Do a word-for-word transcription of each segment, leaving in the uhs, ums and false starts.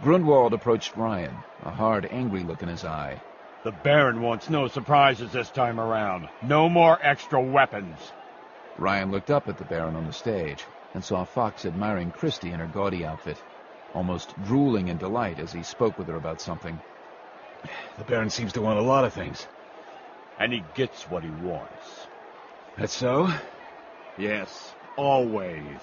Grunwald approached Ryan, a hard, angry look in his eye. The Baron wants no surprises this time around. No more extra weapons. Ryan looked up at the Baron on the stage and saw Fox admiring Christie in her gaudy outfit, almost drooling in delight as he spoke with her about something. The Baron seems to want a lot of things. And he gets what he wants. That's so? Yes, always.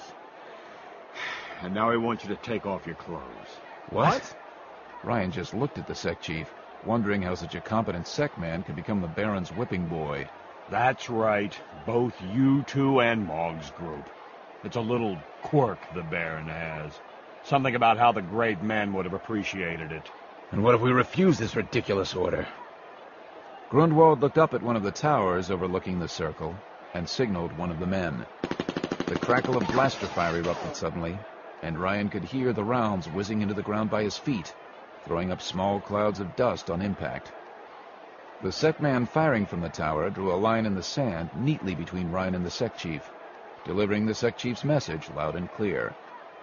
And now I want you to take off your clothes. What? Ryan just looked at the Sec Chief, wondering how such a competent Sec man could become the Baron's whipping boy. That's right. Both you two and Mog's group. It's a little quirk the Baron has. Something about how the great man would have appreciated it. And what if we refuse this ridiculous order? Grunwald looked up at one of the towers overlooking the circle and signaled one of the men. The crackle of blaster fire erupted suddenly, and Ryan could hear the rounds whizzing into the ground by his feet, throwing up small clouds of dust on impact. The Sec man firing from the tower drew a line in the sand neatly between Ryan and the Sec Chief, delivering the Sec Chief's message loud and clear.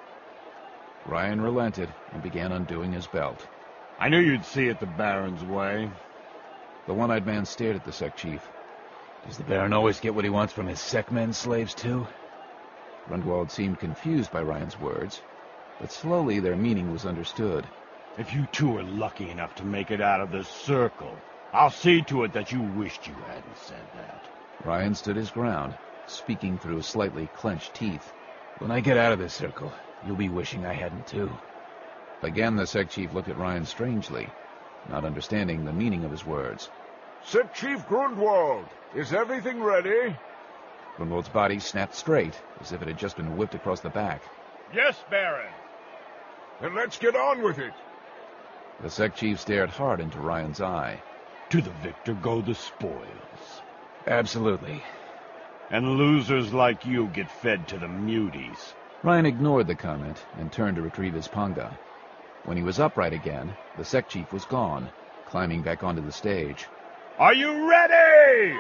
Ryan relented and began undoing his belt. I knew you'd see it the Baron's way. The one-eyed man stared at the Sec Chief. Does the Baron always get what he wants from his Sec men slaves, too? Grunwald seemed confused by Ryan's words, but slowly their meaning was understood. If you two are lucky enough to make it out of this circle, I'll see to it that you wished you hadn't said that. Ryan stood his ground, speaking through slightly clenched teeth. When I get out of this circle, you'll be wishing I hadn't, too. Again, the Sec Chief looked at Ryan strangely, not understanding the meaning of his words. Sec Chief Grunwald, is everything ready? Grunwald's body snapped straight, as if it had just been whipped across the back. Yes, Baron. Then let's get on with it. The Sec Chief stared hard into Ryan's eye. To the victor go the spoils. Absolutely. And losers like you get fed to the muties. Ryan ignored the comment and turned to retrieve his panga. When he was upright again, the Sec Chief was gone, climbing back onto the stage. Are you ready?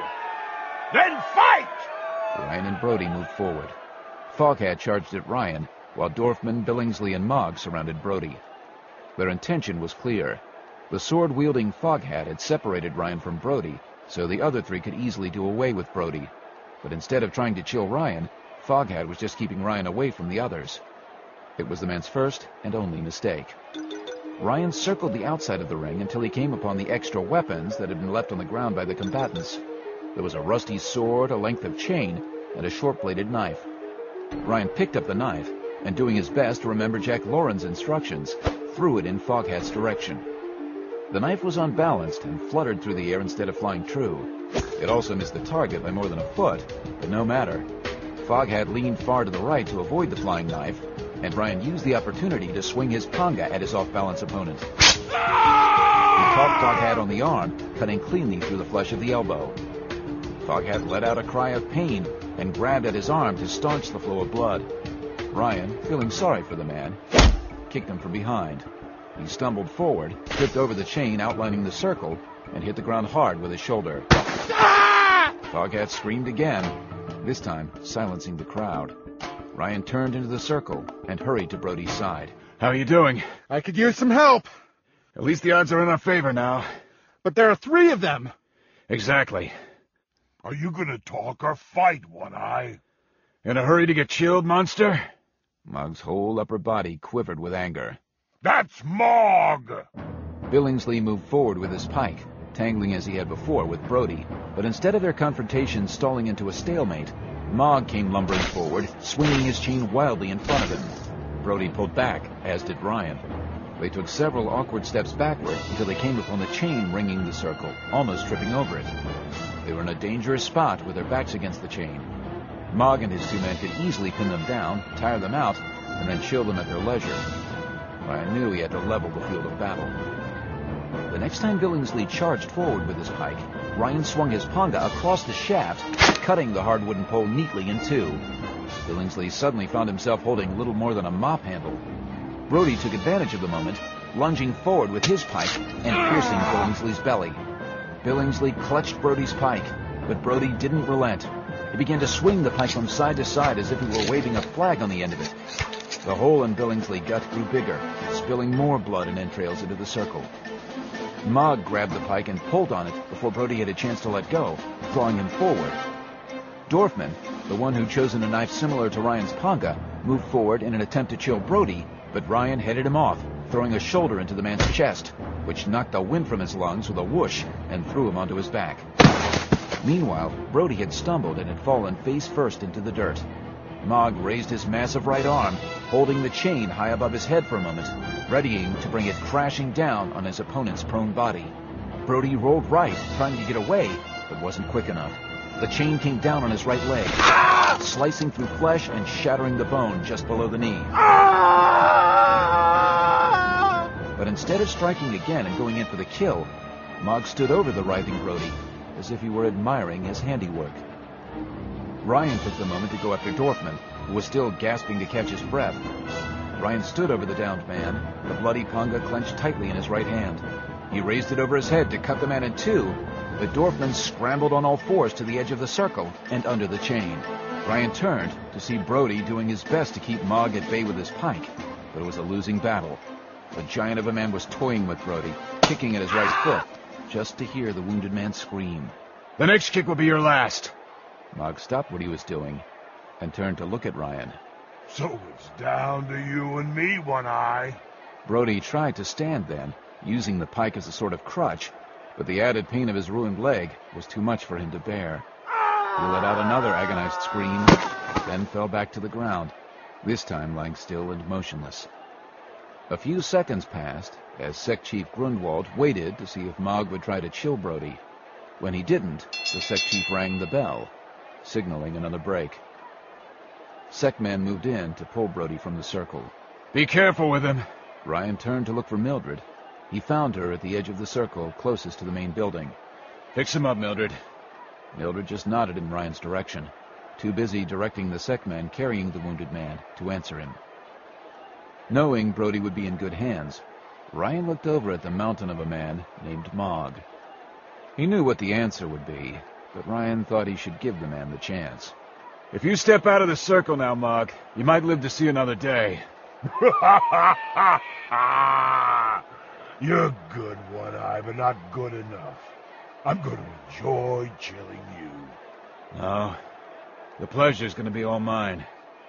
Then fight! Ryan and Brody moved forward. Foghat charged at Ryan, while Dorfman, Billingsley, and Mogg surrounded Brody. Their intention was clear. The sword-wielding Foghat had separated Ryan from Brody, so the other three could easily do away with Brody. But instead of trying to chill Ryan, Foghat was just keeping Ryan away from the others. It was the man's first and only mistake. Ryan circled the outside of the ring until he came upon the extra weapons that had been left on the ground by the combatants. There was a rusty sword, a length of chain, and a short-bladed knife. Ryan picked up the knife, and doing his best to remember Jack Lauren's instructions, threw it in Foghat's direction. The knife was unbalanced and fluttered through the air instead of flying true. It also missed the target by more than a foot, but no matter. Foghat leaned far to the right to avoid the flying knife, and Ryan used the opportunity to swing his panga at his off-balance opponent. He caught Foghat on the arm, cutting cleanly through the flesh of the elbow. Foghat let out a cry of pain and grabbed at his arm to staunch the flow of blood. Ryan, feeling sorry for the man, kicked him from behind. He stumbled forward, tripped over the chain outlining the circle, and hit the ground hard with his shoulder. Foghat screamed again, this time silencing the crowd. Ryan turned into the circle and hurried to Brody's side. How are you doing? I could use some help. At least the odds are in our favor now. But there are three of them. Exactly. Are you gonna talk or fight, One-Eye? In a hurry to get chilled, monster? Mogg's whole upper body quivered with anger. That's Mogg! Billingsley moved forward with his pike, tangling as he had before with Brody, but instead of their confrontation stalling into a stalemate, Mogg came lumbering forward, swinging his chain wildly in front of him. Brody pulled back, as did Ryan. They took several awkward steps backward until they came upon the chain ringing the circle, almost tripping over it. They were in a dangerous spot with their backs against the chain. Mogg and his two men could easily pin them down, tire them out, and then chill them at their leisure. Ryan knew he had to level the field of battle. The next time Billingsley charged forward with his pike, Ryan swung his panga across the shaft, cutting the hard wooden pole neatly in two. Billingsley suddenly found himself holding little more than a mop handle. Brody took advantage of the moment, lunging forward with his pike and piercing Billingsley's belly. Billingsley clutched Brody's pike, but Brody didn't relent. He began to swing the pike from side to side as if he were waving a flag on the end of it. The hole in Billingsley's gut grew bigger, spilling more blood and entrails into the circle. Mog grabbed the pike and pulled on it before Brody had a chance to let go, drawing him forward. Dorfman, the one who'd chosen a knife similar to Ryan's panga, moved forward in an attempt to chill Brody, but Ryan headed him off, throwing a shoulder into the man's chest, which knocked the wind from his lungs with a whoosh and threw him onto his back. Meanwhile, Brody had stumbled and had fallen face first into the dirt. Mog raised his massive right arm, holding the chain high above his head for a moment, readying to bring it crashing down on his opponent's prone body. Brody rolled right, trying to get away, but wasn't quick enough. The chain came down on his right leg, slicing through flesh and shattering the bone just below the knee. But instead of striking again and going in for the kill, Mog stood over the writhing Brody, as if he were admiring his handiwork. Ryan took the moment to go after Dorfman, who was still gasping to catch his breath. Ryan stood over the downed man, the bloody panga clenched tightly in his right hand. He raised it over his head to cut the man in two, but Dorfman scrambled on all fours to the edge of the circle and under the chain. Ryan turned to see Brody doing his best to keep Mog at bay with his pike, but it was a losing battle. The giant of a man was toying with Brody, kicking at his right foot, just to hear the wounded man scream. The next kick will be your last. Mog stopped what he was doing and turned to look at Ryan. So it's down to you and me, One-Eye. Brody tried to stand then, using the pike as a sort of crutch, but the added pain of his ruined leg was too much for him to bear. He let out another agonized scream, then fell back to the ground, this time lying still and motionless. A few seconds passed as Sec Chief Grundwald waited to see if Mog would try to chill Brody. When he didn't, the Sec Chief rang the bell, signaling another break. Sec Man moved in to pull Brody from the circle. Be careful with him. Ryan turned to look for Mildred. He found her at the edge of the circle closest to the main building. Fix him up, Mildred. Mildred just nodded in Ryan's direction, too busy directing the Sec Man carrying the wounded man to answer him. Knowing Brody would be in good hands, Ryan looked over at the mountain of a man named Mog. He knew what the answer would be, but Ryan thought he should give the man the chance. If you step out of the circle now, Mog, you might live to see another day. You're good, One-Eye, but not good enough. I'm going to enjoy chilling you. No, the pleasure's going to be all mine.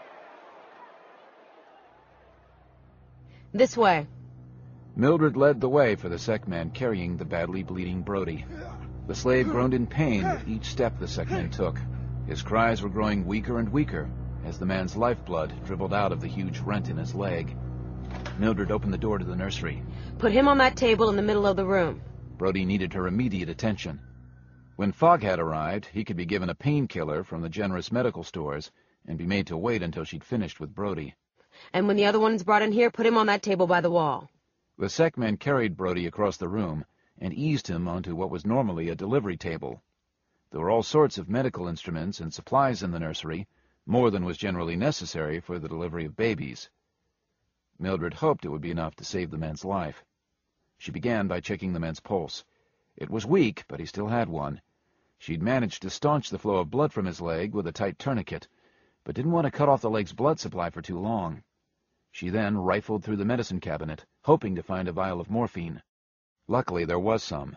This way. Mildred led the way for the Sec Man carrying the badly bleeding Brody. The slave groaned in pain with each step the Sec Man took. His cries were growing weaker and weaker as the man's lifeblood dribbled out of the huge rent in his leg. Mildred opened the door to the nursery. Put him on that table in the middle of the room. Brody needed her immediate attention. When Foghat arrived, he could be given a painkiller from the generous medical stores and be made to wait until she'd finished with Brody. And when the other one's brought in here, put him on that table by the wall. The Sec Man carried Brody across the room and eased him onto what was normally a delivery table. There were all sorts of medical instruments and supplies in the nursery, more than was generally necessary for the delivery of babies. Mildred hoped it would be enough to save the man's life. She began by checking the man's pulse. It was weak, but he still had one. She'd managed to staunch the flow of blood from his leg with a tight tourniquet, but didn't want to cut off the leg's blood supply for too long. She then rifled through the medicine cabinet, hoping to find a vial of morphine. Luckily, there was some.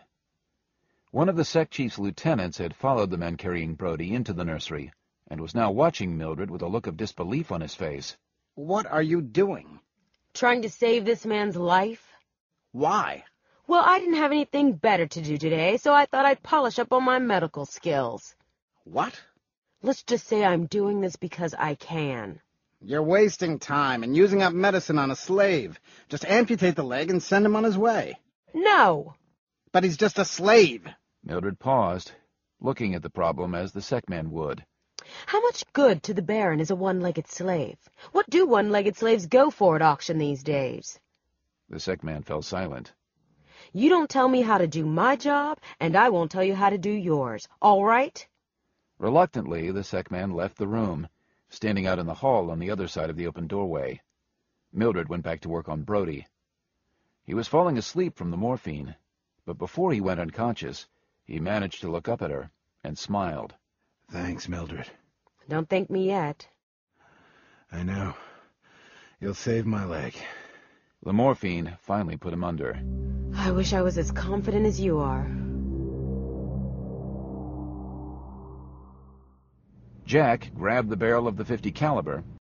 One of the Sec Chief's lieutenants had followed the men carrying Brody into the nursery, and was now watching Mildred with a look of disbelief on his face. What are you doing? Trying to save this man's life? Why? Well, I didn't have anything better to do today, so I thought I'd polish up on my medical skills. What? Let's just say I'm doing this because I can. You're wasting time and using up medicine on a slave. Just amputate the leg and send him on his way. No! But he's just a slave. Mildred paused, looking at the problem as the Sec Man would. How much good to the Baron is a one-legged slave? What do one-legged slaves go for at auction these days? The Sec Man fell silent. You don't tell me how to do my job, and I won't tell you how to do yours. All right? Reluctantly, the Sec Man left the room, standing out in the hall on the other side of the open doorway. Mildred went back to work on Brody. He was falling asleep from the morphine, but before he went unconscious, he managed to look up at her and smiled. Thanks, Mildred. Don't thank me yet. I know. You'll save my leg. The morphine finally put him under. I wish I was as confident as you are. Jack grabbed the barrel of the fifty caliber